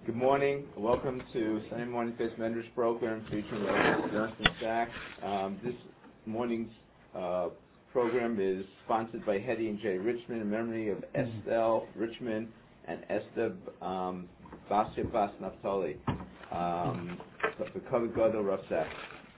Good morning. Welcome to Sunday Morning Face Medrash program featuring Jonathan Sachs. This morning's program is sponsored by Hetty and Jay Richmond in memory of Estelle Richmond and Esther Basya Bas Naftali. The Kavod Gadol Rav Sachs.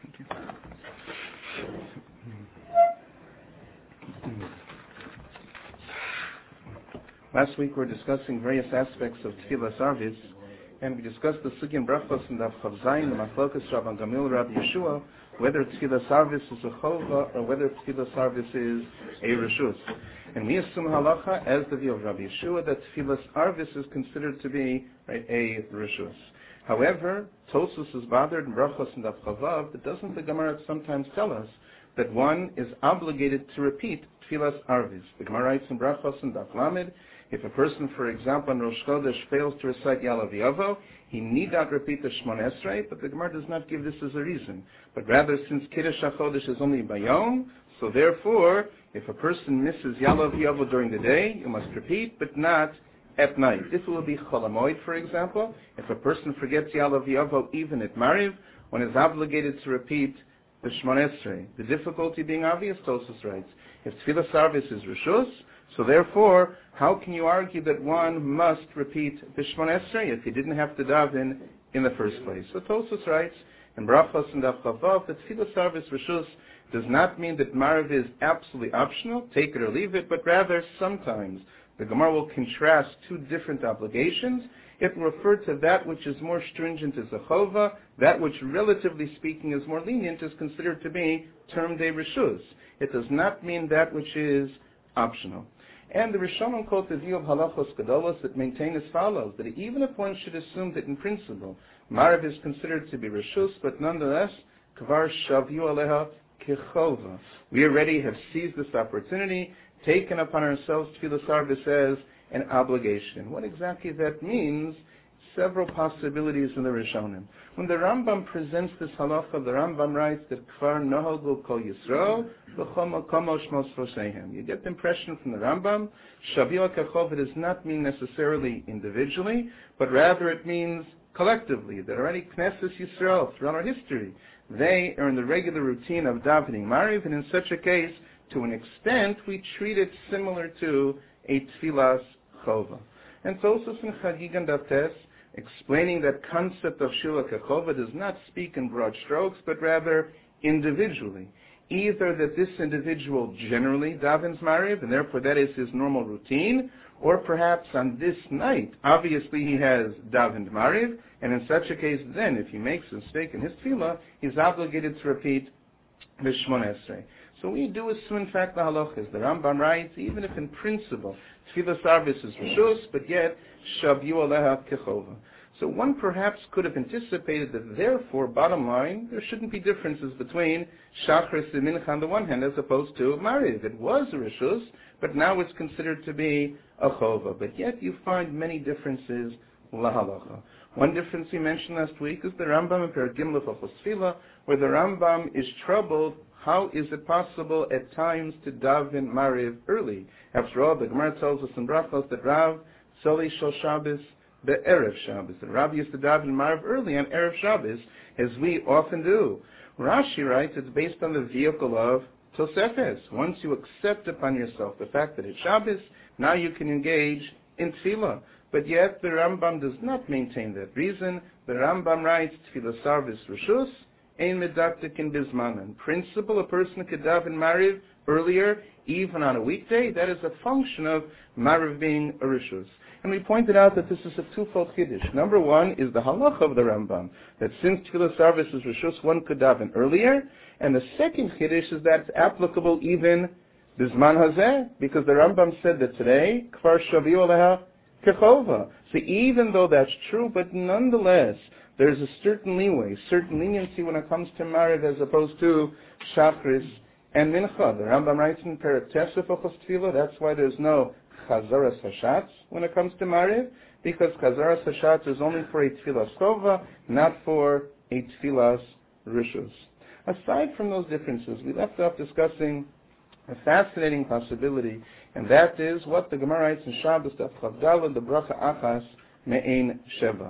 Last week we were discussing various aspects of Tfilas Arvis, and we discussed the Sugyan Brachos and the Chav Zayin, the Machlokas Rabban Gamil, Rabbi Yeshua, whether Tfilas Arvis is a Chova or whether Tfilas Arvis is a Reshus. And we assume halacha, as the view of Rabbi Yeshua, that Tfilas Arvis is considered to be a Reshus. However, Tosus is bothered in Brachos and Chavav, but doesn't the Gemara sometimes tell us that one is obligated to repeat Tfilas Arvis? The Gemara writes in Brachos and Lamed, if a person, for example, on Rosh Chodesh fails to recite Yalav Yavo, he need not repeat the Shmon Esrei, but the Gemara does not give this as a reason. But rather, since Kiddush HaChodesh is only Bayom, so therefore, if a person misses Yalav Yavo during the day, you must repeat, but not at night. This will be Chol HaMoed, for example. If a person forgets Yalav Yavo even at Mariv, one is obligated to repeat the Shmon Esrei. The difficulty being obvious, Tosus writes, if Tfilas Arvis is Reshus, so therefore, how can you argue that one must repeat the Shmon Esrei if he didn't have to daven in the first place? So Tosus writes in Brachos and Chavav that Tfilas Arvis Reshus does not mean that Mariv is absolutely optional, take it or leave it, but rather sometimes the Gemara will contrast two different obligations. It will refer to that which is more stringent as a chova, that which relatively speaking is more lenient is considered to be termed a Reshus. It does not mean that which is optional. And the Rishonim quote the view of Halachos Gedolos that maintain as follows, that even if one should assume that in principle Mariv is considered to be Reshus, but nonetheless, Kvar Shavu Aleha Kechova. We already have seized this opportunity, taken upon ourselves Tfilas Arvis as an obligation. What exactly that means, several possibilities in the Rishonim. When the Rambam presents this halacha, the Rambam writes that Kvar Nohagu Kol Yisrael V'chom Komo Shmos Fosehem. You get the impression from the Rambam, Shavu Kechova does not mean necessarily individually, but rather it means collectively, that already Knesset Yisrael, throughout our history, they are in the regular routine of davening Mariv, and in such a case, to an extent, we treat it similar to a Tfilas Chova. And Tosus in Chagigan Dates, explaining that concept of Shila Kechova does not speak in broad strokes, but rather individually. Either that this individual generally davens Mariv, and therefore that is his normal routine, or perhaps on this night, obviously he has davened Mariv, and in such a case then, if he makes a mistake in his tefillah, he's obligated to repeat the Shmon Esrei. So we do assume, in fact, the halachas. The Rambam writes, even if in principle Tfilas Arvis is Reshus, but yet Shavu Aleha Kechova. So one perhaps could have anticipated that therefore, bottom line, there shouldn't be differences between Shachris and Mincha on the one hand as opposed to Mariv. It was a Reshus, but now it's considered to be a Chova. But yet you find many differences lahalacha. One difference we mentioned last week is the Rambam in Perek Gimel of Tefillah, where the Rambam is troubled. How is it possible at times to daven Mariv early? After all, the Gemara tells us in Brachos that Rav Soli Shel Shabbos be'erev Shabbos. The Rav used to daven Mariv early on erev Shabbos, as we often do. Rashi writes it's based on the vehicle of Tosefes. Once you accept upon yourself the fact that it's Shabbos, now you can engage in tefillah. But yet the Rambam does not maintain that reason. The Rambam writes Tfilas Arvis Reshus Ein Medaktik in Bisman. In principle, a person could daven Mariv earlier, even on a weekday. That is a function of Mariv being a Reshus. And we pointed out that this is a twofold Kiddush. Number one is the halacha of the Rambam, that since Tfilas Arvis is Reshus, one could daven earlier. And the second Kiddush is that it's applicable even Bisman Hazeh, because the Rambam said that today, Kvar Shavu Aleha Kechova. So even though that's true, but nonetheless, there's a certain leeway, certain leniency when it comes to Mariv as opposed to Shachris and Mincha. The Rambam writes in Perek Tesef Ochos Tefillah, that's why there's no Chazaras Hashatz when it comes to Mariv, because Chazaras Hashatz is only for a Tfilas Tova, not for a Tfilas Rishus. Aside from those differences, we left off discussing a fascinating possibility, and that is what the Gemara writes in Shabbos Daf Chavdal, the Bracha Achas Me'ein Sheva.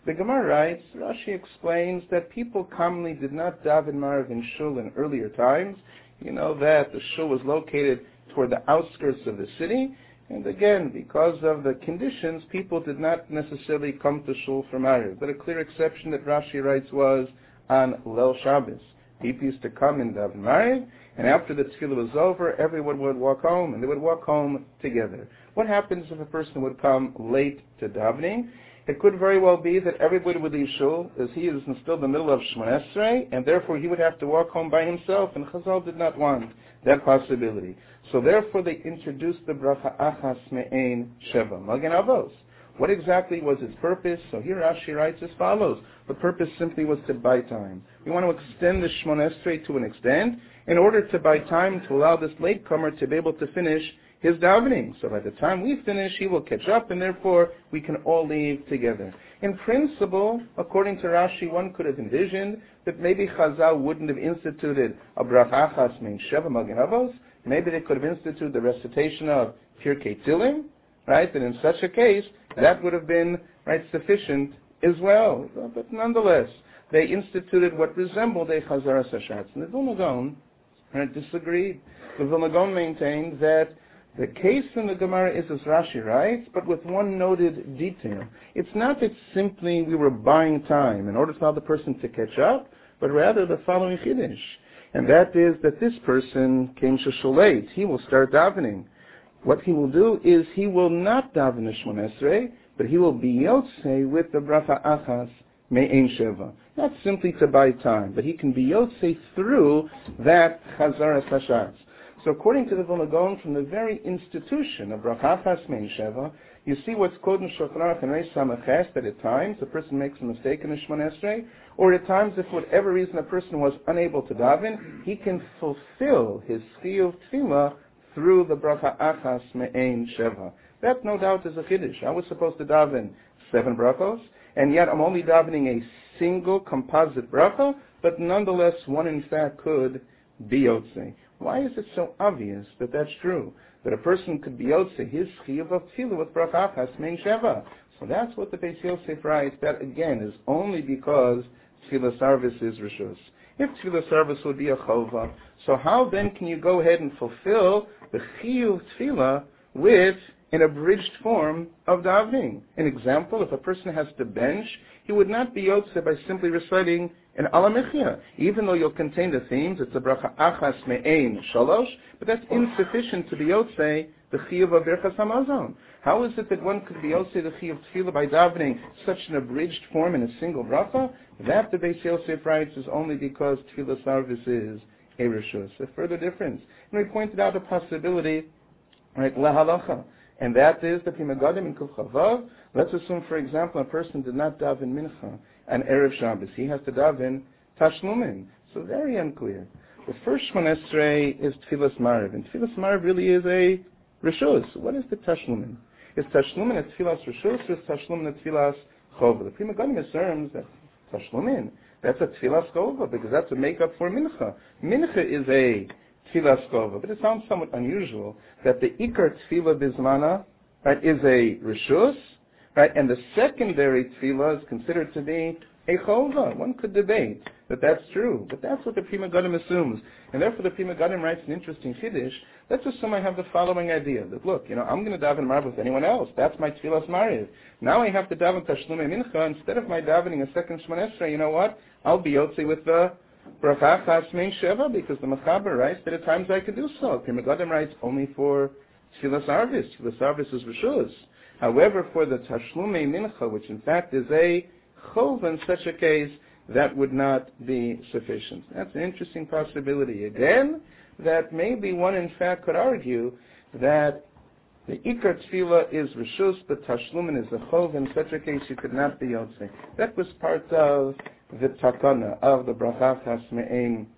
The Gemara writes, Rashi explains that people commonly did not daven Mariv in shul in earlier times. You know that the shul was located toward the outskirts of the city, and again, because of the conditions, people did not necessarily come to shul for Mariv. But a clear exception that Rashi writes was on Leil Shabbos. People used to come and daven Mariv, and after the tefillah was over, everyone would walk home, and they would walk home together. What happens if a person would come late to davening? It could very well be that everybody would leave shul, as he is still in the middle of Shmoneh Esrei, and therefore he would have to walk home by himself, and Chazal did not want that possibility. So therefore they introduced the bracha achas me'ein sheva, Magen Avos. What exactly was its purpose? So here Rashi writes as follows. The purpose simply was to buy time. We want to extend the Shmoneh Esrei to an extent in order to buy time to allow this latecomer to be able to finish his davening. So by the time we finish, he will catch up, and therefore we can all leave together. In principle, according to Rashi, one could have envisioned that maybe Chazal wouldn't have instituted a bracha achas me'ein sheva Magen Avos. Maybe they could have instituted the recitation of Pirkei Tilim, right? And in such a case, that would have been sufficient as well. But nonetheless, they instituted what resembled a Chazaras Hashatz. And the Vilna Gaon disagreed. The Vilna Gaon maintained that the case in the Gemara is as Rashi writes, but with one noted detail. It's not that simply we were buying time in order to allow the person to catch up, but rather the following chiddush, and that is that this person came shul late. He will start davening. What he will do is he will not daven the Shmoneh Esrei, but he will be yotzei with the bracha achas me'ein sheva. Not simply to buy time, but he can be yotzei through that chazaras hashatz. So according to the Vilna Gaon, from the very institution of bracha achas me'ein sheva, you see what's quoted in Shulchan Aruch and Reish Samaches, that at times a person makes a mistake in the Shmoneh Esrei, or at times, if for whatever reason a person was unable to daven, he can fulfill his chiyuv tefillah through the bracha achas me'ein sheva. That no doubt is a chiddush. I was supposed to daven 7 brachos, and yet I'm only davening a single composite bracha, but nonetheless one in fact could be yotzei. Why is it so obvious that that's true? That a person could be yotzei his chiyuv of tefillah with bracha achas me'ein sheva. So that's what the Beis Yosef writes. That again is only because tefillah service is rishus. If tefillah service would be a chova, so how then can you go ahead and fulfill the chiyuv tefillah with an abridged form of davening? An example, if a person has to bench, he would not be yotzei by simply reciting an Alamichya. Even though you'll contain the themes, it's a bracha achas me'ein shalosh, but that's insufficient to be yotzei the chiyuv of Birchas Hamazon. How is it that one could be yotzei the chiyuv tefillah by davening such an abridged form in a single bracha? That, the Beis Yosef writes, is only because tefillah service is a rishus, a further difference. And we pointed out a possibility, right, lahalacha, and that is the Pri Megadim in Kuf Chavav. Let's assume, for example, a person did not daven mincha on Erev Shabbos. He has to daven tashlumin. So very unclear. The first Shmoneh Esrei is Tfilas Mariv, and Tfilas Mariv really is a rishus. What is the tashlumin? Is tashlumin a Tfilas rishus, or is tashlumin a Tfilas chova? The Pri Megadim assumes that tashlumin, that's a Tfilas chova, because that's a make-up for mincha. Mincha is a Tfilas chova, but it sounds somewhat unusual that the Ikar Tfilah Bizmana, right, is a rishus, right, and the secondary tefillah is considered to be a chova. One could debate that that's true, but that's what the Pri Megadim assumes. And therefore the Pri Megadim writes an interesting chiddush. Let's assume I have the following idea, that look, I'm going to daven Mariv with anyone else. That's my tefillas Mariv. Now I have to daven Tashlumei Mincha. Instead of my davening a second Shmoneh Esrei, you know what? I'll be yotzei with the bracha achas me'ein sheva, because the Mechaber writes that at times I could do so. Pri Megadim writes only for tefillas arvis. Tefillas arvis is rishus. However, for the Tashlumei Mincha, which in fact is a chov, in such a case, that would not be sufficient. That's an interesting possibility. Again, that maybe one in fact could argue that the Ikar Tefillah is Rishus, but Tashlumin is a chov. In such a case, you could not be yotzei. That was part of the takana, of the bracha achas me'ein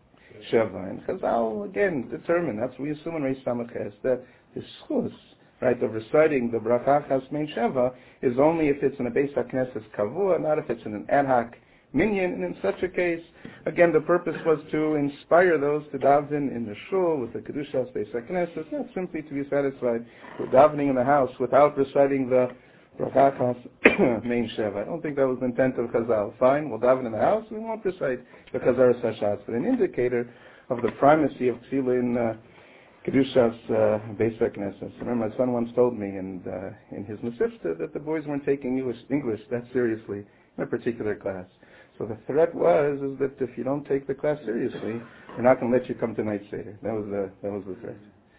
sheva. And Chazal, again, determined, that's what we assume in Reish Samaches, that the schus, right, of reciting the bracha achas me'ein sheva is only if it's in a Beis HaKnesses kavua, not if it's in an ad hoc minyan. And in such a case, again, the purpose was to inspire those to daven in the shul with the kedushas Beis HaKnesses, not simply to be satisfied with davening in the house without reciting the Brachachas Mein Sheva. I don't think that was the intent of Chazal. Fine, we'll daven in the house, we won't recite the Chazaras Hashatz, but an indicator of the primacy of Tefillah in Kedushas Beis HaKnesses. I remember my son once told me in his Mesivta that the boys weren't taking English that seriously in a particular class. So the threat was that if you don't take the class seriously, we're not going to let you come to night Seder. That was the threat.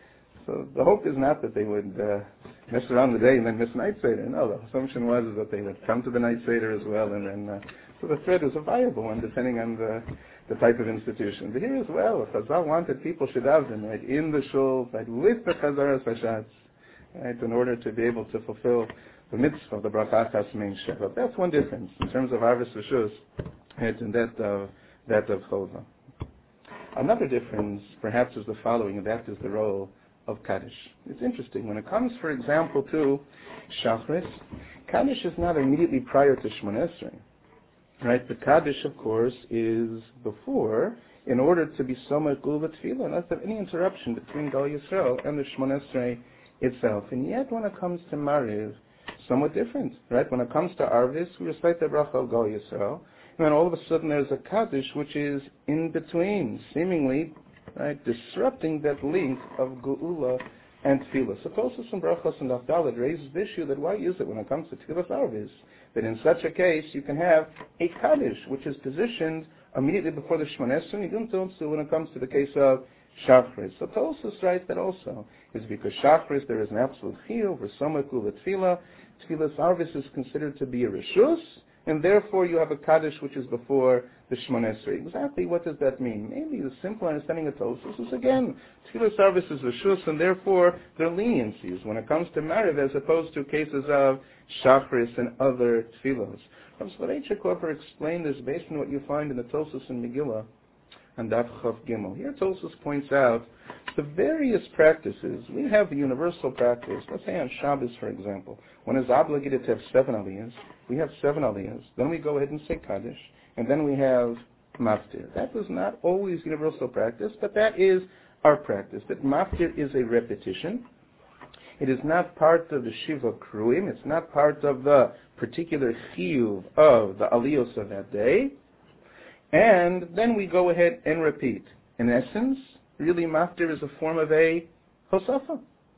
So the hope is not that they would mess around the day and then miss night Seder. No, the assumption was that they would come to the night Seder as well, and then so the threat is a viable one depending on the type of institution. But here as well, if Chazal wanted people should have them right in the shul, right with the Chazaras Hashatz, right, in order to be able to fulfill the mitzvah of the Brachachas Mein Sheva. That's one difference in terms of Arvis Rishus, right, and that of Chova. Another difference, perhaps, is the following, and that is the role of Kaddish. It's interesting. When it comes, for example, to Shachris, Kaddish is not immediately prior to Shmoneh Esrei. Right? The Kaddish, of course, is before, in order to be Somer Gul V'Tfilah, not to have any interruption between Gal Yisrael and the Shmoneh Esrei itself. And yet, when it comes to Mariv, somewhat different. Right? When it comes to Arvis, we recite the Bracha of Gal Yisrael, and then all of a sudden there's a Kaddish which is in between, seemingly, right, disrupting that link of Geula and Tefillah. So Tosfos and Brachos and Daf Daled raises the issue that why use it when it comes to Tefillah Arvis? That in such a case you can have a Kaddish which is positioned immediately before the Shmoneh Esrei, and you don't do when it comes to the case of Shachris. So Tosfos writes that also is because Shachris there is an absolute chiyuv, V'Somer Gul V'Tfilah. Tefillah Arvis is considered to be a Rishus, and therefore you have a Kaddish which is before the Shmoneh Esrei. Exactly what does that mean? Maybe the simple understanding of Tosfos is, again, Tefillah Arvis is Rishus, and therefore there are leniencies when it comes to Mariv as opposed to cases of Shachris and other Tefillos. Rabbi Soloveitchik explained this based on what you find in the Tosfos and Megillah and Daf Chav Gimel. Here Tosfos points out the various practices. We have the universal practice. Let's say on Shabbos, for example, one is obligated to have 7 aliyahs. We have 7 aliyahs. Then we go ahead and say Kaddish, and then we have Maftir. That was not always universal practice, but that is our practice. That Maftir is a repetition. It is not part of the Shiva Kruim. It's not part of the particular chiyuv of the aliyos of that day. And then we go ahead and repeat. In essence, really Maftir is a form of a Hosafa.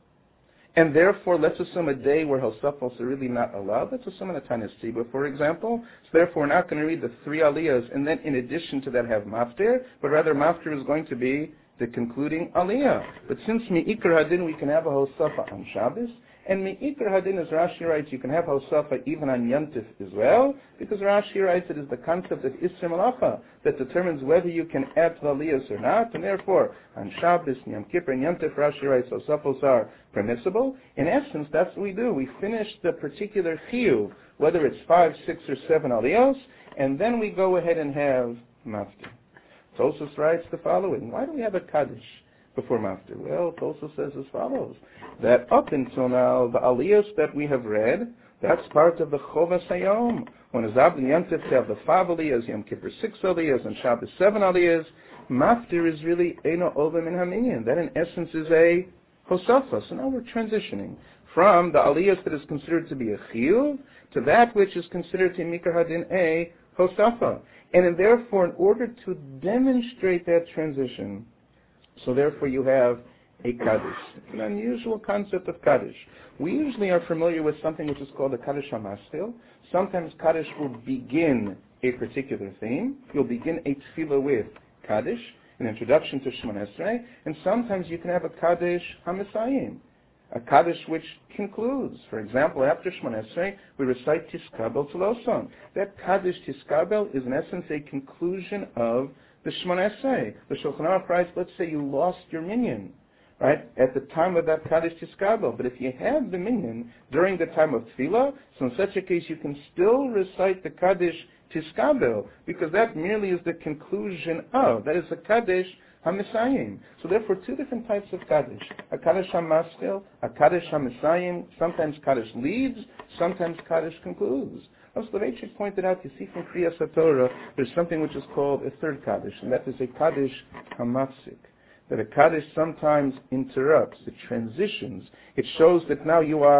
And therefore, let's assume a day where Hosafos are really not allowed. Let's assume in a Tanis Tzibah, for example. So therefore, we're not going to read the 3 aliyahs and then in addition to that have Maftir, but rather Maftir is going to be the concluding aliyah. But since Mi'ikar Hadin we can have a Hosafa on Shabbos, and Mi'ikar Hadin, as Rashi writes, you can have Hosafa even on Yantif as well, because Rashi writes it is the concept of Isser Malacha that determines whether you can add to the aliyahs or not, and therefore on Shabbos, Yom Kippur, and Yantif, Rashi writes Hosafos are permissible. In essence, that's what we do. We finish the particular chiyuv, whether it's 5, 6, or 7 aliyahs, and then we go ahead and have Maftir. Tosfos writes the following. Why do we have a Kaddish before Maftir? Well, Tosfos says as follows, that up until now, the aliyahs that we have read, that's part of the Chovas Hayom. When Azab Yantif to have the 5 aliyahs, Yom Kippur 6 aliyahs, and Shabbos 7 aliyahs, Maftir is really Eino Ova Min HaMinyan. That in essence is a Hosafa. So now we're transitioning from the aliyahs that is considered to be a chiyuv to that which is considered to Mikar Hadin a Hosafa. And therefore, in order to demonstrate that transition, so therefore you have a Kaddish. It's an unusual concept of Kaddish. We usually are familiar with something which is called a Kaddish HaMaskil. Sometimes Kaddish will begin a particular theme. You'll begin a tefillah with Kaddish, an introduction to Shmoneh Esrei, and sometimes you can have a Kaddish HaMesayim, a Kaddish which concludes. For example, after Shmoneh Esrei, we recite Tiskabel Tloson. That Kaddish Tiskabel is in essence a conclusion of the Shmoneh Esrei. The Shulchan Aruch writes, let's say you lost your minyan, right, at the time of that Kaddish Tiskabel. But if you have the minyan during the time of Tefillah, so in such a case you can still recite the Kaddish Tiskabel, because that merely is the conclusion of, that is a Kaddish HaMesayim. So therefore, 2 different types of Kaddish. A Kaddish HaMaskil, a Kaddish HaMesayim. Sometimes Kaddish leads, sometimes Kaddish concludes. As Soloveitchik pointed out, you see from Kriyas HaTorah, there's something which is called a third Kaddish, and that is a Kaddish HaMafsik. That a Kaddish sometimes interrupts, it transitions. It shows that now you are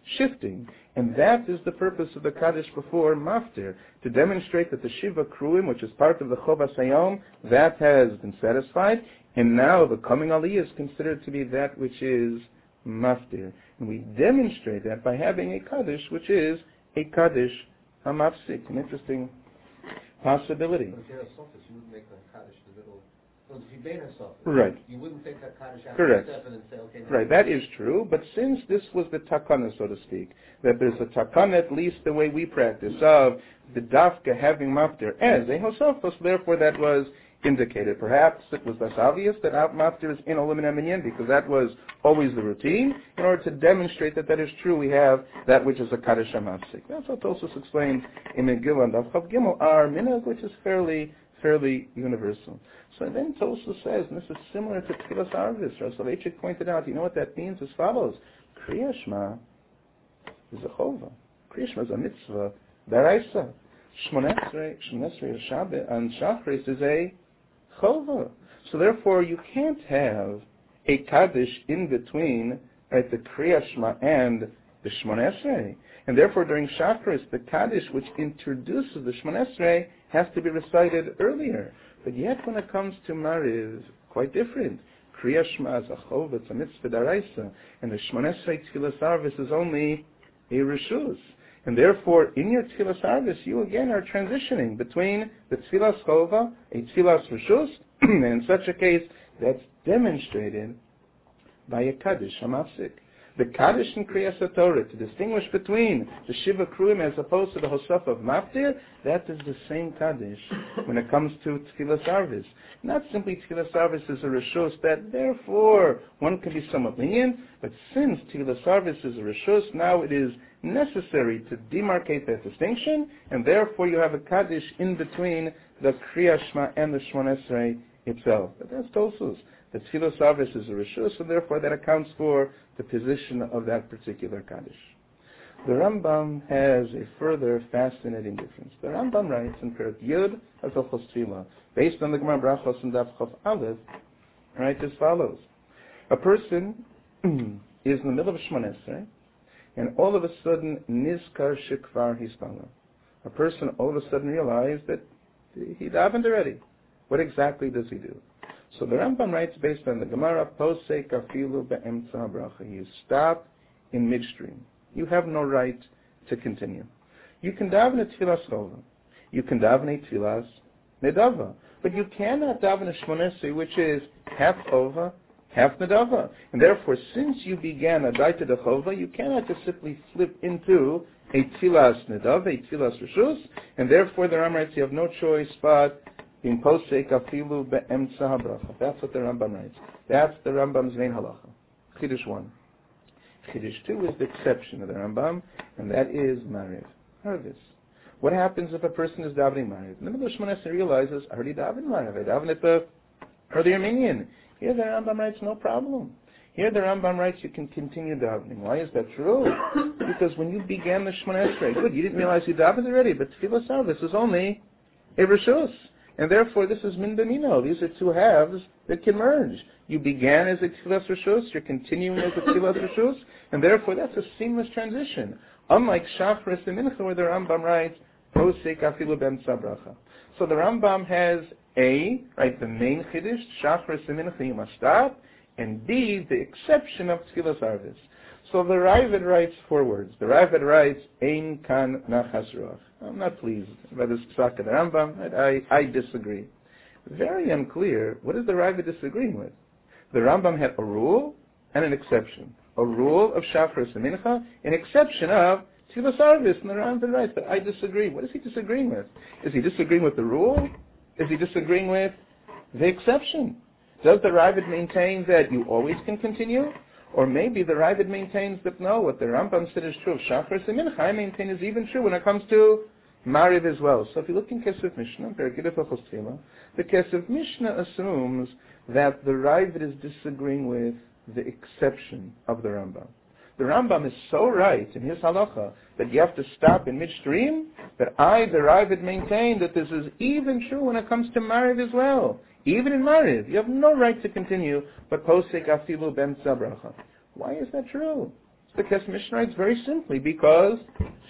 shifting. And that is the purpose of the Kaddish before Maftir, to demonstrate that the Shiva Kruim, which is part of the Chovas Hayom, that has been satisfied, and now the coming Aliyah is considered to be that which is Maftir. And we demonstrate that by having a Kaddish, which is a Kaddish HaMafsik, an interesting possibility. But if you're a sophist, you wouldn't make the Kaddish the middle. Well, if you're being a sophist, Right. you wouldn't take that Kaddish out Correct. of the and say, okay, Right, that is true, but since this was the takana, so to speak, that there's a takana, at least the way we practice, of the dafka having maftir as a hosofos, therefore that was indicated. Perhaps it was less obvious that maftir is in Olumina Minyan, because that was always the routine. In order to demonstrate that that is true, we have that which is a kaddish hamafsik. That's what Tosfos explains in Megillah and Daf Chav Gimel, our minhag, which is fairly universal. So then Tosfos says, and this is similar to Tfilas Arvis, Rav Soloveitchik pointed out, you know what that means as follows. Kriya Shema is a chova. Kriya Shema is a mitzvah. Daraisa. Shmonesrei Shabbat and Shachris is a chova. So therefore you can't have a Kaddish in between, right, the Kriya Shema and the Shmonesrei. And therefore during Shachris, the Kaddish which introduces the Shmonesrei has to be recited earlier. But yet when it comes to Mariv, quite different. Kriya Shema is a chov, it's a mitzvah daraisa, and the Shmonesrei Tfilas Arvis is only a reshus. And therefore, in your Tfilas Arvis, you again are transitioning between the Tfilas Chova, a Tfilas Reshus, and in such a case, that's demonstrated by a Kaddish HaMafsik. The Kaddish in Kriyas HaTorah, to distinguish between the Shiva Kruim as opposed to the Hosaf of Maftir, that is the same Kaddish when it comes to Tfilas Arvis. Not simply Tfilas Arvis is a Reshus, that therefore one can be somewhat lenient, but since Tfilas Arvis is a Reshus, now it is necessary to demarcate that distinction, and therefore you have a Kaddish in between the Kriya Shema and the Shmon Esrei itself. But that's Tosfos. The Tfilas Arvis is a Reshus, and therefore that accounts for the position of that particular Kaddish. The Rambam has a further fascinating difference. The Rambam writes in Perek Yud of Hilchos Tefillah, based on the Gemara Brachos and Daf Chav Aleph, writes as follows. A person is in the middle of Shmon Esrei, and all of a sudden, Nizkar Shikvar Hispala. A person all of a sudden realized that he davened already. What exactly does he do? So the Rambam writes based on the Gemara, Posek Afilu Be'emtza Bracha. You stop in midstream. You have no right to continue. You can daven a Tfilas Chova. You can daven a Tfilas Nedava. But you cannot daven a Shmon Esrei, which is half Chova, half Nedava. And therefore, since you began a Daita de Chova, you cannot just simply flip into a Tfilas Nedava, a Tfilas Reshus, and therefore the Rambam writes you have no choice but in Posek Afilu Be'emtza HaBracha. That's what the Rambam writes. That's the Rambam's main halacha. Chiddush 1. Chiddush 2 is the exception of the Rambam, and that is Mariv. Arvis. What happens if a person is davening Mariv? In the middle of Shmon Esrei realizes, I already davened Mariv. I davened at the earlier minyan. Here the Rambam writes, no problem. Here the Rambam writes, you can continue davening. Why is that true? Because when you began the Shmon Esrei, good, you didn't realize you davened already, but Tfilas Arvis is only a Reshus. And therefore, this is min b'mino. These are two halves that can merge. You began as a Tfilas Reshus, you're continuing as a Tfilas Reshus, and therefore that's a seamless transition. Unlike Shachris and Mincha, where the Rambam writes, Posek Afilu Be'emtza Bracha. So the Rambam has A, right, the main Chiddush, Shachris and Mincha, you must stop, and B, the exception of Tfilas Arvis. So the Raavad writes 4 words. The Raavad writes, Ein kan nachas ruach. I'm not pleased by this psak of the Rambam. I disagree. Very unclear. What is the Raavad disagreeing with? The Rambam had a rule and an exception. A rule of Shachris and Mincha, an exception of Tfilas Arvis. And the Rambam writes, but I disagree. What is he disagreeing with? Is he disagreeing with the rule? Is he disagreeing with the exception? Does the Raavad maintain that you always can continue? Or maybe the Raavad maintains that no, what the Rambam said is true of Shachris and Mincha, I maintain is even true when it comes to Mariv as well. So if you look in Kesef Mishnah, the Kesef Mishnah assumes that the Raavad is disagreeing with the exception of the Rambam. The Rambam is so right in his halacha that you have to stop in midstream, that the Raavad, maintain that this is even true when it comes to Mariv as well. Even in Mariv, you have no right to continue, but Posek Afilu Be'emtza Bracha. Why is that true? The Kesef Mishnah writes very simply, because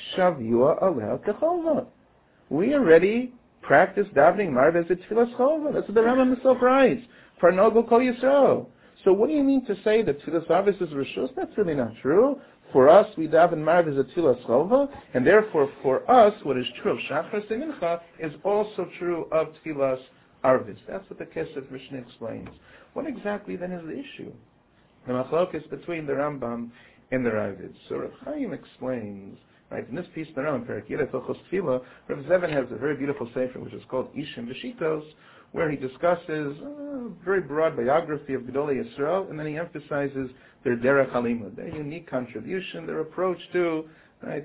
Shavua Aleh Techova. We already practice davening Marv as a Tfilas Chova. That's what the Rambam himself writes. For Nogel Kol Yisrael. So what do you mean to say that Tfilas Arvis is Rishus? That's really not true. For us, we daven Marv as a Tfilas Chova, and therefore for us, what is true of Shachar Mincha is also true of Tfilas Arvis. That's what the Kesef Mishnah explains. What exactly then is the issue? The machlok is between the Rambam and the Ravid. So Rav Chaim explains, right, in this piece, the Rambam, Perek Yireh Hilchos Tefillah, Rav Zevin has a very beautiful sefer which is called Ishim V'Shitos, where he discusses a very broad biography of Gedolei Yisrael, and then he emphasizes their derech halimud, their unique contribution, their approach to, right,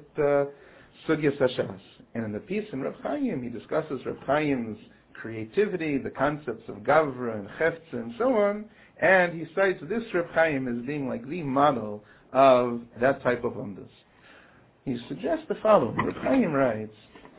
Sugyas Hashas. And in the piece in Rav Chaim, he discusses Rav Chaim's creativity, the concepts of Gavra and Chefza and so on, and he cites this Rav Chaim as being like the model of that type of umdas. He suggests the following. Rav Chaim writes,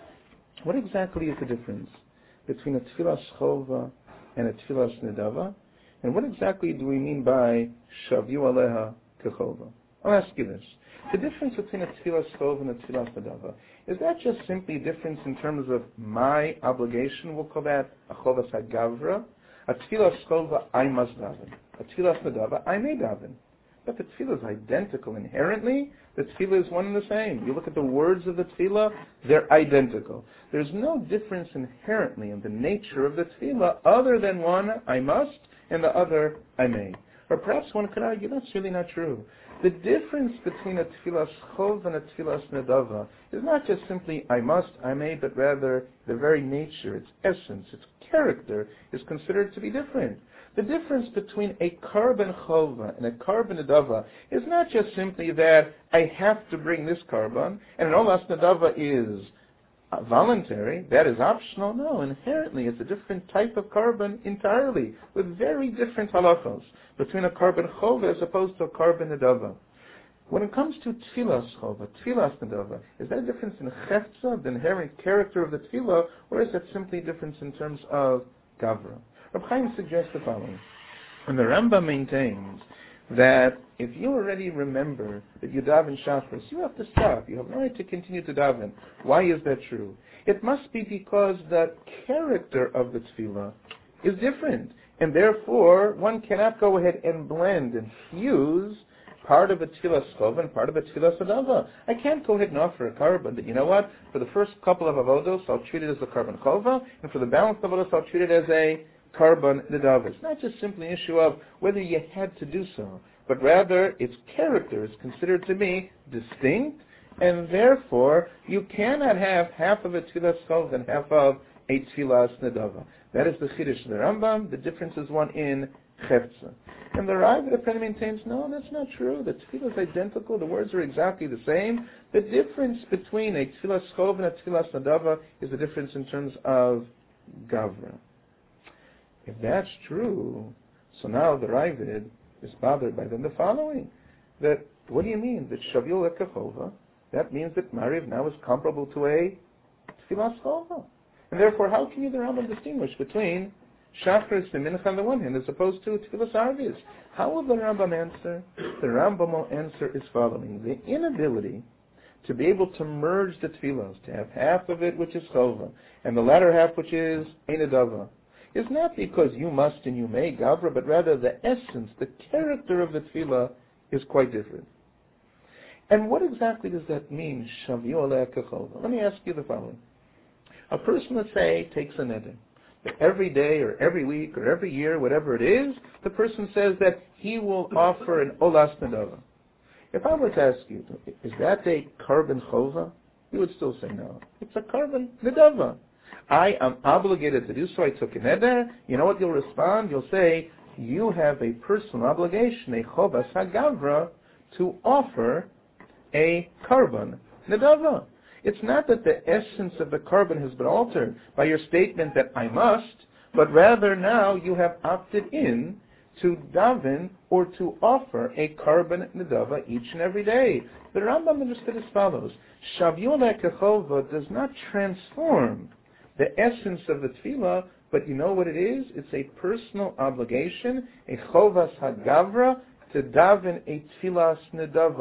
what exactly is the difference between a Tfilas Chova and a Tfilas Nedava? And what exactly do we mean by Shavu Aleha Kechova? I'll ask you this. The difference between a Tfilas Chova and a Tfilas Nedava, is that just simply difference in terms of my obligation? We'll call that a Chovas HaGavra. A Tfilas Chova, I must daven. A Tfilas Nedava, I may daven. But the tefillah is identical inherently. The tefillah is one and the same. You look at the words of the tefillah, they're identical. There's no difference inherently in the nature of the tefillah other than one, I must, and the other, I may. Or perhaps one could argue that's really not true. The difference between a tefillas chov and a tefillas nedava is not just simply I must, I may, but rather the very nature, its essence, its character is considered to be different. The difference between a carbon chova and a carbon nedava is not just simply that I have to bring this carbon, and an olas nedava is voluntary, that is optional. No, inherently it's a different type of carbon entirely, with very different halachos between a carbon chova as opposed to a carbon nedava. When it comes to tfilas chova, tfilas nedava, is that a difference in chefza, the inherent character of the tefillah, or is that simply a difference in terms of gavra? Reb Chaim suggests the following. And the Rambam maintains that if you already remember that you daven Shachris, you have to stop. You have no right to continue to daven. Why is that true? It must be because the character of the tefillah is different. And therefore, one cannot go ahead and blend and fuse part of a tefillah chov and part of a tefillah sadava. I can't go ahead and offer a carbon that, you know what, for the first couple of avodos, I'll treat it as a carbon chova, and for the balance of avodos, I'll treat it as a carbon nedava. It's not just simply an issue of whether you had to do so, but rather its character is considered to be distinct, and therefore you cannot have half of a tefillah chov and half of a tefillah nedava. That is the chiddush of the Rambam. The difference is one in chefza. And the Rav maintains, no, that's not true. The tefillah is identical. The words are exactly the same. The difference between a tefillah chov and a tefillah nedava is the difference in terms of gavra. If that's true, so now the Ravid is bothered by then the following. That, what do you mean? That Shavil Ekachova, that means that Mariv now is comparable to a Tfilas Chova. And therefore, how can you, the Rambam, distinguish between Shachris and Mincha on the one hand as opposed to Tfilas Arvis? How will the Rambam answer? The Rambam will answer is following. The inability to be able to merge the Tfilos, to have half of it which is Chova, and the latter half which is Einadava, is not because you must and you may, Gavra, but rather the essence, the character of the tefillah is quite different. And what exactly does that mean, Shavu Aleh Kechova? Let me ask you the following. A person, let's say, takes a neder. Every day or every week or every year, whatever it is, the person says that he will offer an olas nedava. If I were to ask you, is that a carbon chova? You would still say no. It's a carbon nedava. I am obligated to do so. I took a neder. You know what you'll respond? You'll say, you have a personal obligation, a chovas hagavra, to offer a carbon nedava. It's not that the essence of the carbon has been altered by your statement that I must, but rather now you have opted in to daven or to offer a carbon nedava each and every day. The Rambam understood as follows. Shavu Aleh Kechova does not transform the essence of the tefillah, but you know what it is? It's a personal obligation, a chovas hagavra, to daven a tefillas nedava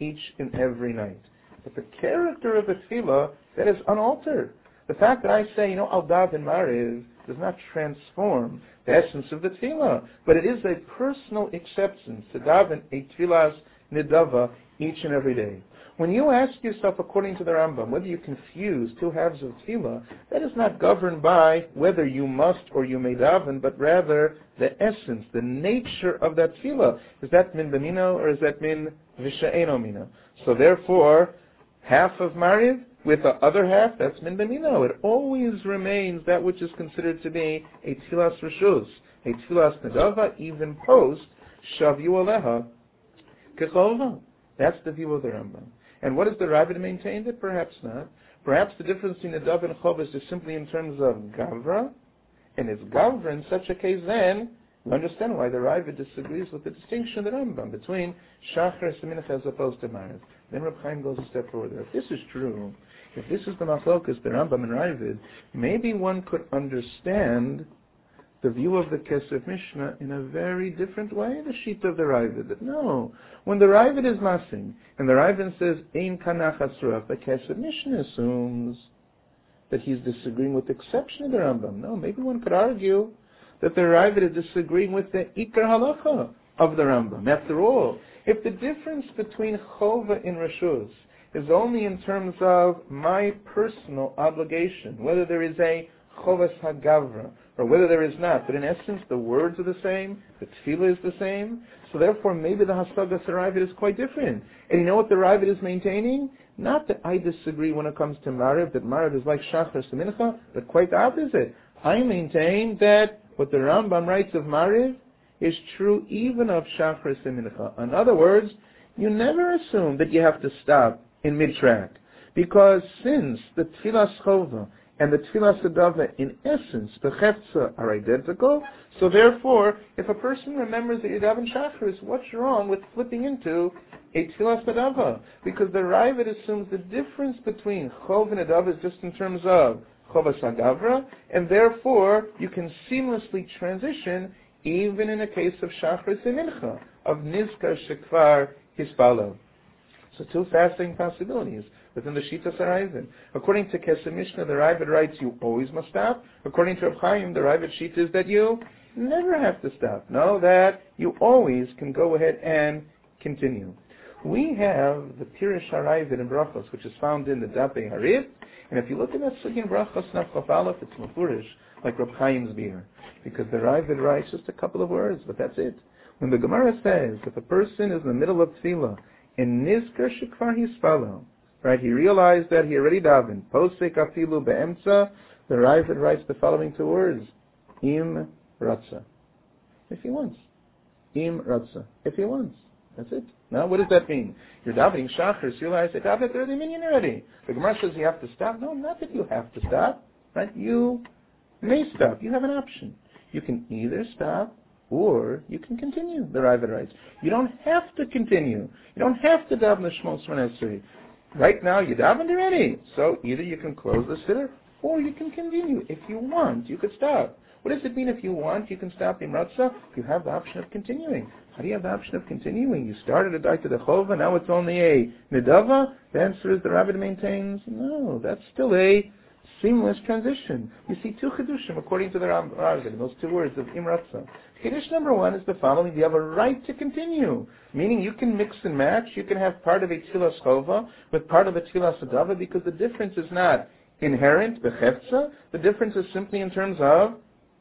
each and every night. But the character of the tefillah, that is unaltered. The fact that I say, Al daven Mariv, does not transform the essence of the tefillah, but it is a personal acceptance to daven a tefillah's nidava each and every day. When you ask yourself, according to the Rambam, whether you confuse two halves of tefillah, that is not governed by whether you must or you may daven, but rather the essence, the nature of that tefillah. Is that min b'mino or is that min v'sha'eno mino? So therefore, half of Mariv with the other half, that's min b'mino. It always remains that which is considered to be a tefillas reshus, a tefillas nedava, even post shavu aleha kecholva. That's the view of the Rambam. And what does the Ravid maintain? That perhaps not. Perhaps the difference between nedava and chova is just simply in terms of gavra, and if gavra in such a case, then you understand why the Ravid disagrees with the distinction of the Rambam between shachar and mincha as opposed to mariv. Then Reb Chaim goes a step further. If this is true, if this is the machlokas, the Rambam and Ravid, maybe one could understand the view of the Kesef Mishnah in a very different way, the sheet of the Ravid. That no, when the Ravid is massing, and the Ravid says, Ein kanach asraf, the Kesef Mishnah assumes that he's disagreeing with the exception of the Rambam. No, maybe one could argue that the Ravid is disagreeing with the Ikar Halacha of the Rambam. After all, if the difference between Chova and Reshus is only in terms of my personal obligation, whether there is a Chovas HaGavra, or whether there is not, but in essence the words are the same, the tefillah is the same, so therefore maybe the Hasagas Ravid is quite different. And you know what the Ravid is maintaining? Not that I disagree when it comes to Mariv, that Mariv is like Shachar Mincha, but quite the opposite. I maintain that what the Rambam writes of Mariv is true even of Shachar Mincha. In other words, you never assume that you have to stop in mid-track, because since the Tfilas Chova and the Tfilas Adava in essence, the Chefza, are identical, so therefore, if a person remembers that Yadav and Shachris, what's wrong with flipping into a Tfilas Adava? Because the Ravid assumes the difference between Chov and Adava is just in terms of Chovas HaGavra, and therefore, you can seamlessly transition even in a case of Shachris and Mincha, of Nizkar Shekvar Hispalo. So two fascinating possibilities within the Shita Saraivin. According to Kesef Mishnah, the Ravid writes you always must stop. According to Reb Chaim, the Ravid Shita is that you never have to stop. No, that you always can go ahead and continue. We have the Pirush Haravid in Brachos, which is found in the Dapei Harif, and if you look at that Sugin Brachos Nafchaf Aleph, it's Mefurish, like Reb Chaim's beer, because the Ravid writes just a couple of words, but that's it. When the Gemara says if a person is in the middle of Tefillah, in Nizkar Shekvar Hispalo, right, he realized that he already davened. Posek afilu be'emtza, the Ravid writes the following two words, Im Ratza. If he wants. Im Ratza. If he wants. That's it. Now, what does that mean? You're davening Shachar, you realize that davened 30 minutes already. The Gemara says you have to stop. No, not that you have to stop. Right? You may stop. You have an option. You can either stop or you can continue, the Ravid writes. You don't have to continue. You don't have to daven the Shmos Esrei. Right now, you davened already. So either you can close the siddur, or you can continue. If you want, you could stop. What does it mean if you want, you can stop in Ratzah? You have the option of continuing. How do you have the option of continuing? You started a Daita de Chova, now it's only a Nidava? The answer is the Ravid maintains, no, that's still a seamless transition. You see two Chidushim according to the Ravid, those two words of Im Ratzah. Chiddush number one is the following: you have a right to continue, meaning you can mix and match. You can have part of a Tfilas Chova with part of a Tfilas Adava, because the difference is not inherent, bechefza. The difference is simply in terms of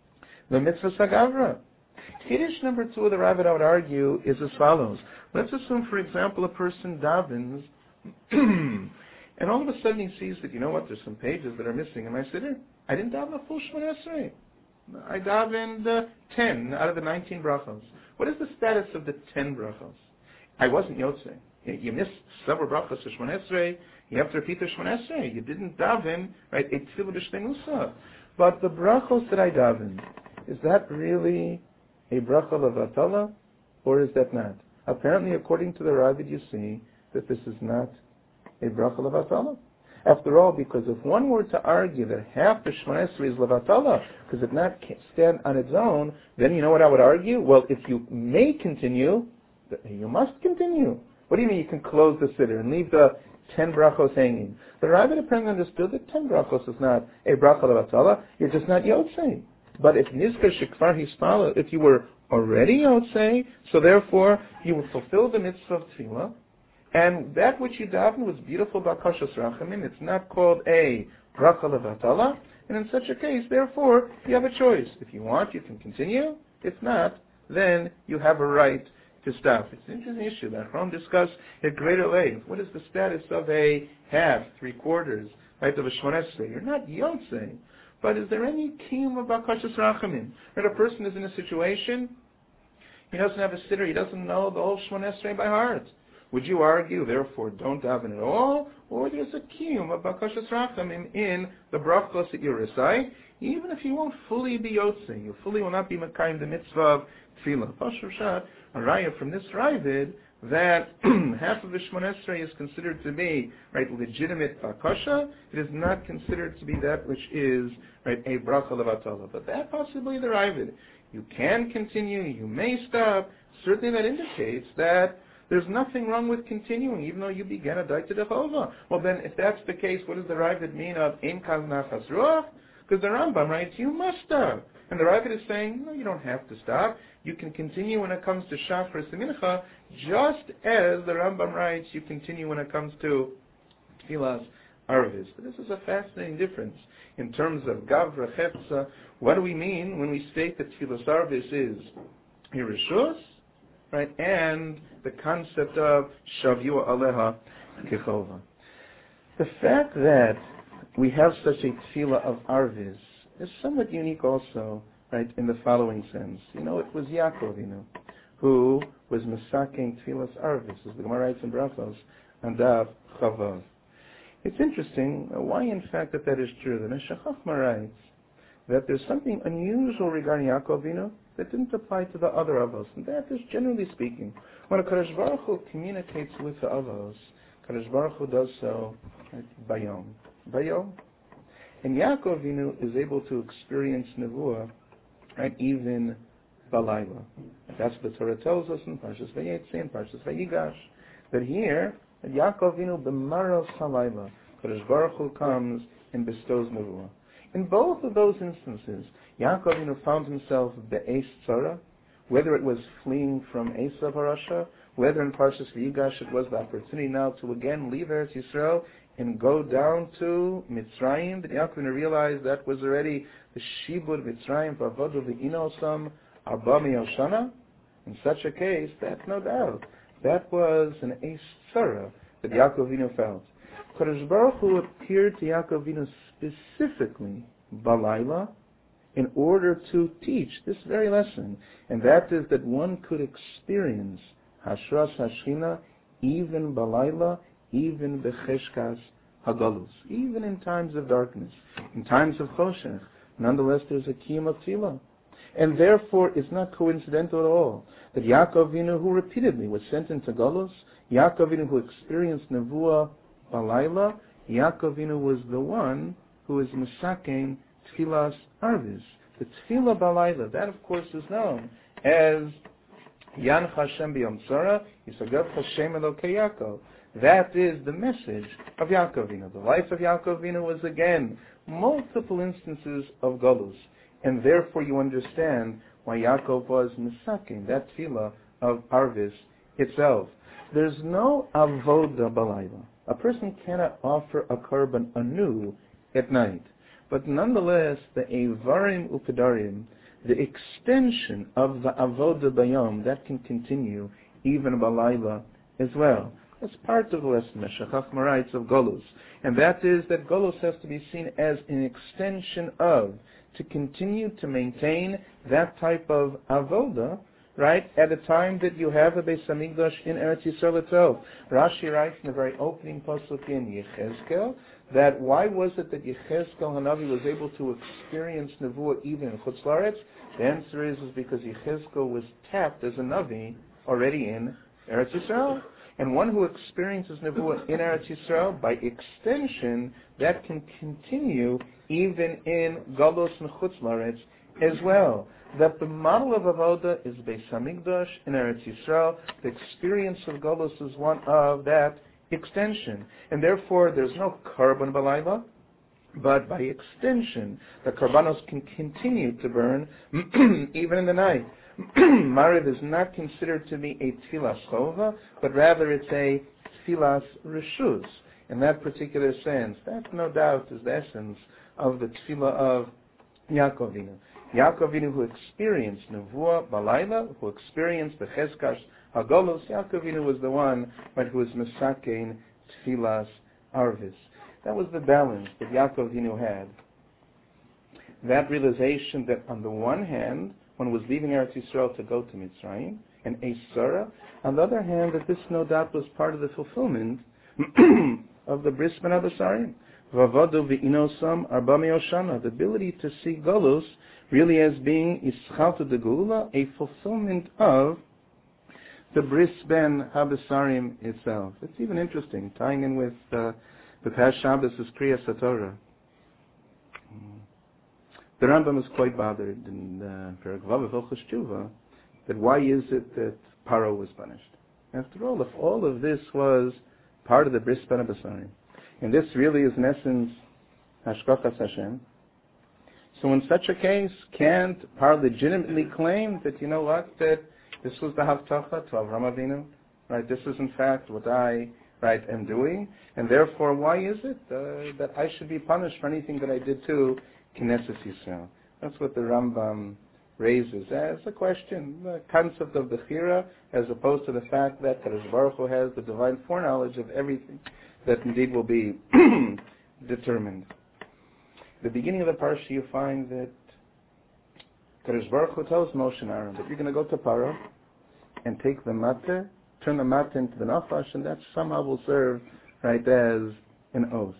the mitzvah sagavra. Chiddush number two of the Ravid, I would argue, is as follows. Let's assume, for example, a person davens, and all of a sudden he sees that, you know what, there's some pages that are missing in my siddur. I didn't daven a full Shmoneh Esrei. I davened 10 out of the 19 brachos. What is the status of the 10 brachos? I wasn't yotzei. You missed several brachos of Shmoneh Esrei. You have to repeat the Shmoneh Esrei. You didn't daven, right, a tefillah b'shteinusa. But the brachos that I daven, is that really a bracha levatala, or is that not? Apparently, according to the Ravid, you see that this is not a bracha levatala. After all, because if one were to argue that half the Shmoneh Esrei is levatala, because it not stand on its own, then you know what I would argue? Well, if you may continue, you must continue. What do you mean you can close the siddur and leave the 10 brachos hanging? The Ravid apparently understood that 10 brachos is not a bracha levatala. You're just not yotzei. But if nizkar shekvar hispala, if you were already yotzei, so therefore you will fulfill the mitzvah of tefillah, and that which you daven was beautiful bakashas rachamim. It's not called a bracha levatala, and in such a case, therefore, you have a choice. If you want, you can continue. If not, then you have a right to stop. It's an interesting issue that Chacham discussed at greater length. What is the status of a half, 3/4, right, of a Shmoneh Esrei? You're not yotzei, but is there any kiyum of bakashas rachamim? Right, a person is in a situation, he doesn't have a siddur, he doesn't know the whole Shmoneh Esrei by heart. Would you argue, therefore, don't daven at all? Or there's a kiyum of bakashas rachamim in the brachos that you recite, even if you won't fully be yotzei, you fully will not be makayim the mitzvah of tefillah. Pashur Shat, a raya from this Ravid, that half of the Shmoneh Esrei is considered to be, right, legitimate bakasha. It is not considered to be that which is, right, a bracha levatala. But that possibly the Ravid. You can continue, you may stop. Certainly that indicates that there's nothing wrong with continuing, even though you began a daita dechovah. Well then, if that's the case, what does the Ravid mean of ein kal nachas ruach? Because the Rambam writes, you must stop. And the Ravid is saying, no, you don't have to stop. You can continue when it comes to Shachris and Mincha, just as the Rambam writes, you continue when it comes to Tfilas Arvis. This is a fascinating difference in terms of Gavra Chefza. What do we mean when we state that Tfilas Arvis is Hirishus, right, and the concept of Shavua Aleha Kechova? The fact that we have such a tefillah of Arvis is somewhat unique also, right, in the following sense. You know, it was Yaakov, who was Mesaking tefillas Arvis, as the Gemara writes in Brachos, and Dav Chavav. It's interesting why, in fact, that is true. The Meshech Chochmah writes that there's something unusual regarding Yaakov that didn't apply to the other Avos, and that is, generally speaking, when a Kadosh Baruch Hu communicates with the Avos, Kadosh Baruch Hu does so, right, Bayom. And Yaakov is able to experience Nevuah, right, even Balayla. That's what the Torah tells us in Parshas Vayetze and Parshas Vayigash, that here, at Yaakov b'maros halayla, Kadosh Baruch Hu comes and bestows Nevuah. In both of those instances, Yaakov found himself be'es tzara, whether it was fleeing from Esav HaRasha, whether in Parshas Vayigash it was the opportunity now to again leave Eretz Yisrael and go down to Mitzrayim, that Yaakov realized that was already the Shibud Mitzrayim, Pavodu V'inosam, Arba Miyoshana. In such a case, that's no doubt, that was an Eis Tzara that Yaakov felt. Kadosh Baruch Hu appeared to Yaakov specifically, Balayla, in order to teach this very lesson, and that is that one could experience Hashras Hashchina even Balayla, even becheshkas hagalus, even in times of darkness, in times of choshech. Nonetheless, there's a kiyum of tefillah. And therefore, it's not coincidental at all that Yaakov who repeatedly was sent into galus, Yaakov who experienced nevuah balayla, Yaakov was the one who is misakein tefillas arvis. The tefillah balayla, that of course is known as Yan Hashem b'yom tzara, Yisagav Hashem Elokei Yaakov. That is the message of Yaakov. The life of Yaakov was again multiple instances of galus, and therefore you understand why Yaakov was misaking that tefillah of Arvis itself. There's no avoda balayla. A person cannot offer a korban anew at night, but nonetheless the evarim upedarim, the extension of the avoda bayom, that can continue even balayla as well. That's part of the lesson, Meshech Chochmah writes, of Golus. And that is that Golus has to be seen as an extension of, to continue to maintain that type of avoda, right, at a time that you have a Beis Hamikdash in Eretz Yisrael itself. Rashi writes in the very opening pasuk in Yechezkel, that why was it that Yechezkel Hanavi was able to experience Nevuah even in Chutz La'aretz? The answer is because Yechezkel was tapped as a Navi already in Eretz Yisrael. And one who experiences Nevuah in Eretz Yisrael, by extension, that can continue even in Galus and Chutz La'aretz as well, that the model of Avoda is Beis Hamikdash in Eretz Yisrael. The experience of Golus is one of that extension. And therefore, there's no Korban Balayla, but by extension, the Korbanos can continue to burn even in the night. Mariv is not considered to be a Tfilas Chova, but rather it's a Tfilas Reshus. In that particular sense, that no doubt is the essence of the Tfilah of Yaakov Avinu. Yaakov Avinu, who experienced Nevuah Balayla, who experienced the Chezkash Hagolos, Yaakov Avinu was the one who was Mesakein Tfilas Arvis. That was the balance that Yaakov Avinu had. That realization that on the one hand, one was leaving Eretz Yisrael to go to Mitzrayim, and Eisara. On the other hand, that this no doubt was part of the fulfillment of the Bris Ben Abasarim. Vavodu v'inosam arba me'oshana, the ability to see Golus really as being Ischalta de Geula, a fulfillment of the Bris Ben Abasarim itself. It's even interesting, tying in with the past Shabbos' Kriyas HaTorah. The Rambam is quite bothered in Perek Vav of Hilchos Tshuva that why is it that Paro was punished? After all, if all of this was part of the Bris Ben Abasarim, and this really is in essence Hashkachas Hashem, so in such a case, can't Paro legitimately claim that, you know what, that this was the Havtacha to Avraham Avinu, right? This is in fact what I, right, am doing, and therefore why is it that I should be punished for anything that I did to Knesset Yisrael? That's what the Rambam raises as a question, the concept of the Chira, as opposed to the fact that Kadosh Baruch Hu has the divine foreknowledge of everything that indeed will be determined. The beginning of the parsha, you find that Kadosh Baruch Hu tells Moshe and Aaron that you're going to go to Paro and take the matzah, turn the matzah into the nachash, and that somehow will serve right as an oath.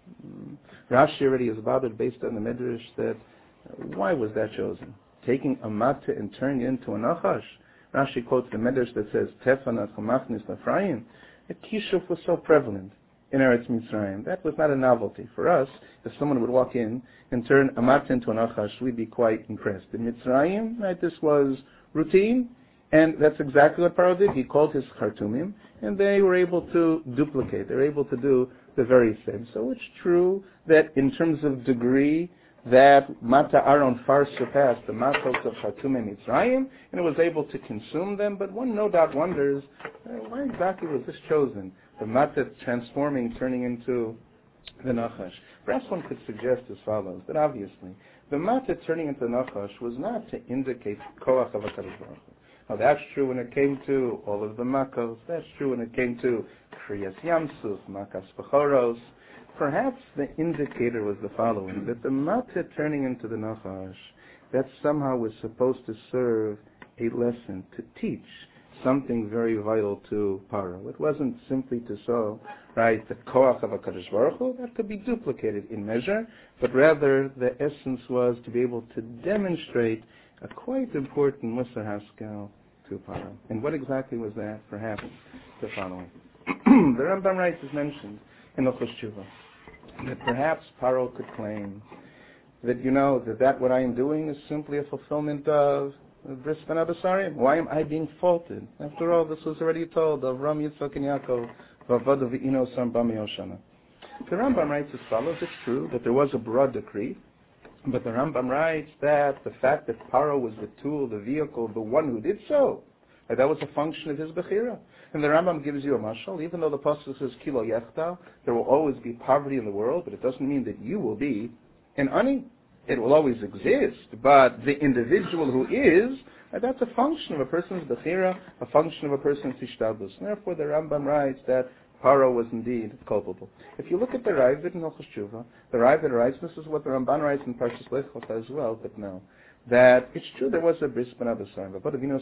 Rashi already is bothered based on the Midrash that why was that chosen? Taking a matzah and turning it into a nachash. Rashi quotes the Midrash that says Tefanat Chamachnis Lafrayim. The kishuf was so prevalent in Eretz Mitzrayim. That was not a novelty. For us, if someone would walk in and turn a matzah into a nachash, we'd be quite impressed. In Mitzrayim, right, this was routine, and that's exactly what Paro did. He called his Khartoumim, and they were able to duplicate. They were able to do the very same. So it's true that in terms of degree, that Mata Aaron far surpassed the matzos of Khartoumim Mitzrayim, and it was able to consume them, but one no doubt wonders, why exactly was this chosen? The matzah transforming, turning into the nachash. Perhaps one could suggest as follows, that obviously, the matzah turning into the nachash was not to indicate koach of HaKadosh Baruch Hu. Now that's true when it came to all of the makos, that's true when it came to Kriyas Yamsuf, Makas Bechoros. Perhaps the indicator was the following, that the matzah turning into the nachash, that somehow was supposed to serve a lesson, to teach something very vital to Paro. It wasn't simply to show, right, the koach of HaKadosh Baruch Hu, that could be duplicated in measure, but rather the essence was to be able to demonstrate a quite important Musar Haskell to Paro. And what exactly was that? Perhaps the following. The Rambam writes is mentioned in Hilchos Tshuva that perhaps Paro could claim that, you know, that what I am doing is simply a fulfillment of Bris Ben Abasarim. Why am I being faulted? After all, this was already told of Ram Yitzchak and Yaakov, Vavadu v'inosam ba me'oshana. The Rambam writes as follows. It's true that there was a broad decree, but the Rambam writes that the fact that Paro was the tool, the vehicle, the one who did so, that was a function of his Bechira. And the Rambam gives you a mashal, even though the pasuk says Kilo Yechta, there will always be poverty in the world, but it doesn't mean that you will be an ani. It will always exist, but the individual who is, that's a function of a person's Bechira, a function of a person's Ishtadlus. And therefore the Rambam writes that Paro was indeed culpable. If you look at the Ravid in Hilchos Tshuva, the Ravid writes, this is what the Ramban writes in Parshas Lech Lecha as well, but no, that it's true there was a Bris Ben Abasarim,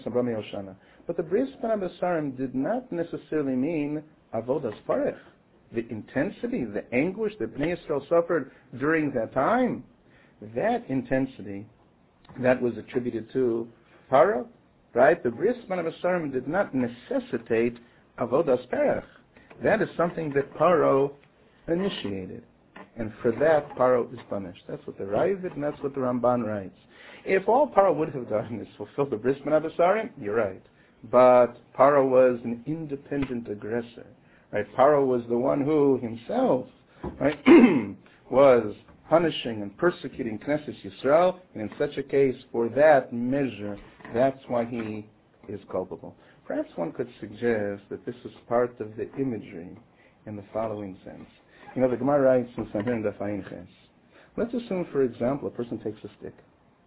but the Bris Ben Abasarim did not necessarily mean Avodas Parech. The intensity, the anguish that Bnei Yisrael suffered during that time, that intensity, that was attributed to Paro, right? The Bris Ben Abasarim did not necessitate Avodas Parech. That is something that Paro initiated. And for that, Paro is punished. That's what the Ravid and that's what the Ramban writes. If all Paro would have done is fulfill the Bris Ben Abasarim, you're right. But Paro was an independent aggressor. Right? Paro was the one who himself, right, was punishing and persecuting Knesset Yisrael, and in such a case, for that measure, that's why he is culpable. Perhaps one could suggest that this is part of the imagery in the following sense. You know, the Gemara writes in Sanhedrin Daf Ayin Ches. Let's assume, for example, a person takes a stick.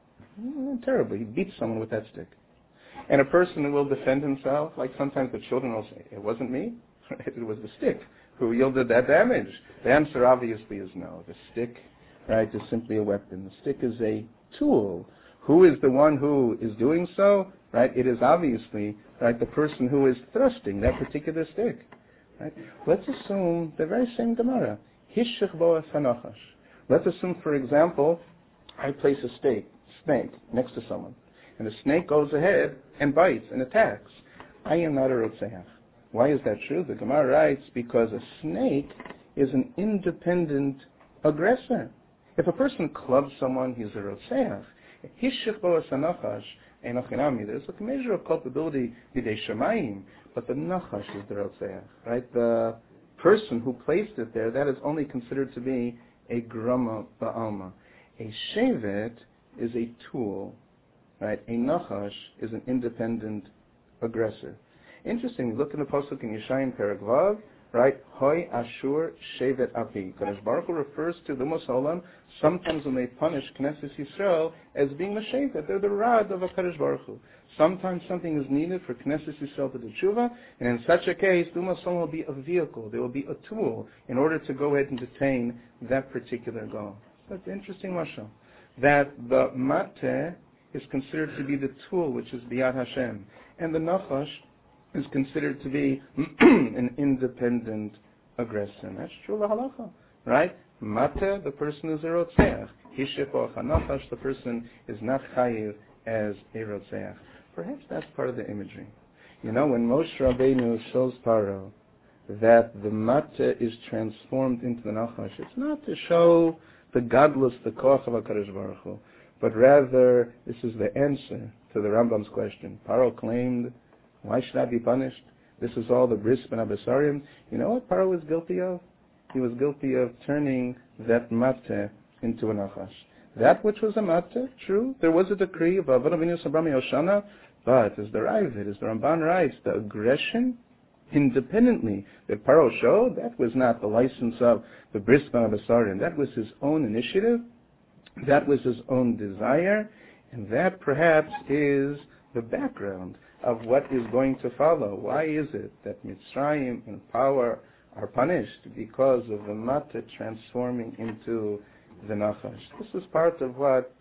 Terribly, he beats someone with that stick. And a person will defend himself, like sometimes the children will say, it wasn't me, it was the stick who yielded that damage. The answer obviously is no. The stick, right, is simply a weapon. The stick is a tool. Who is the one who is doing so? Right, it is obviously, right, the person who is thrusting that particular stick. Right? Let's assume the very same Gemara. Hishach boas hanachash. Let's assume, for example, I place a snake next to someone, and the snake goes ahead and bites and attacks. I am not a rotzeach. Why is that true? The Gemara writes, because a snake is an independent aggressor. If a person clubs someone, he's a rotzeach. Hishach boas hanachash. There's a measure of culpability b'dei shamayim, but the nachash is the rotzeach, right? The person who placed it there, that is only considered to be a grama ba'alma. A shevet is a tool, right? A nachash is an independent aggressor. Interesting, look in the pasuk in Yeshayim Perek Vav, right? Hoi Ashur Shevet Api. Kadosh Baruch Hu refers to the Musalam sometimes when they punish Knesset Yisrael as being the Shevet. They're the rod of a Kadosh Baruch Hu. Sometimes something is needed for Knesset Yisrael to do tshuva, and in such a case, the Musalam will be a vehicle. They will be a tool in order to go ahead and detain that particular goal. That's interesting, Mashal. That the Mateh is considered to be the tool which is Biyad Hashem, and the Nachash is considered to be an independent aggressor. And that's true halacha, right? Mateh, the person is a rotzeach. Hishach or hanachash, the person is not chayiv as a rotzeach. Perhaps that's part of the imagery. You know, when Moshe Rabbeinu shows Paro that the Mateh is transformed into the Nachash, it's not to show the godless, the koach of HaKadosh Baruch Hu, but rather this is the answer to the Rambam's question. Paro claimed, why should I be punished? This is all the bris ben abasarim. You know what Paro was guilty of? He was guilty of turning that mateh into a nachash. That which was a mateh, true, there was a decree of Avram Avinu Abraham Yoshana, but as the Ravid, as the Ramban writes, the aggression independently that Paro showed, that was not the license of the bris ben abasarim. That was his own initiative. That was his own desire, and that perhaps is the background of what is going to follow. Why is it that Mitzrayim and power are punished? Because of the Mateh transforming into the Nachash. This is part of what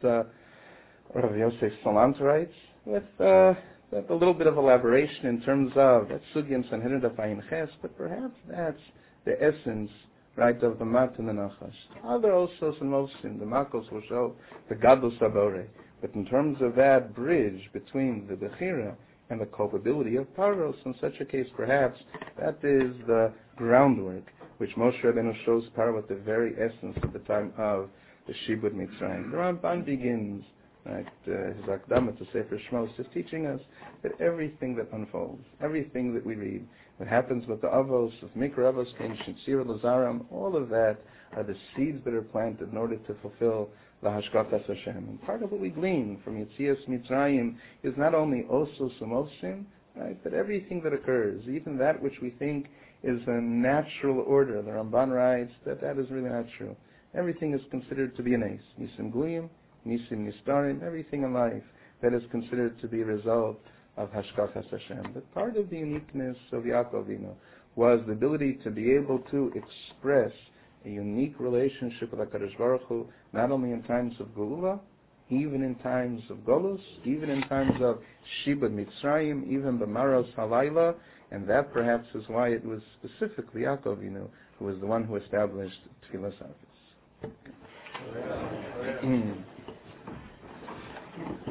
Rav Yosef Salant writes, with a little bit of elaboration in terms of that Sugya and Sanhedrin Daf Ayin Ches, but perhaps that's the essence, right, of the Mateh and the Nachash. Other also some Mosin, the Makos will show the Gadol Sabore. But in terms of that bridge between the Bechira and the culpability of Paros, in such a case, perhaps that is the groundwork which Moshe Rabbeinu shows Paro at the very essence of the time of the Shibud Mitzrayim. The Ramban begins, right, his Akdama to Sefer Shmos, is teaching us that everything that unfolds, everything that we read, what happens with the Avos, of Mikra Avos, Shitzir Lazaram, all of that are the seeds that are planted in order to fulfill the Hashkachas Hashem. And part of what we glean from Yetzias Mitzrayim is not only Osos Umosim, right, but everything that occurs, even that which we think is a natural order. The Ramban writes that that is really not true. Everything is considered to be an ace. Nisim Gluyim, Nisim Nistarim, everything in life that is considered to be a result of Hashkachas Hashem. But part of the uniqueness of Yaakov Avinu was the ability to be able to express a unique relationship with HaKadosh Baruch Hu, not only in times of Geula, even in times of Golus, even in times of Shibud Mitzrayim, even B'maros Halayla, and that perhaps is why it was specifically Yaakov Avinu who was the one who established Tfilas Avos.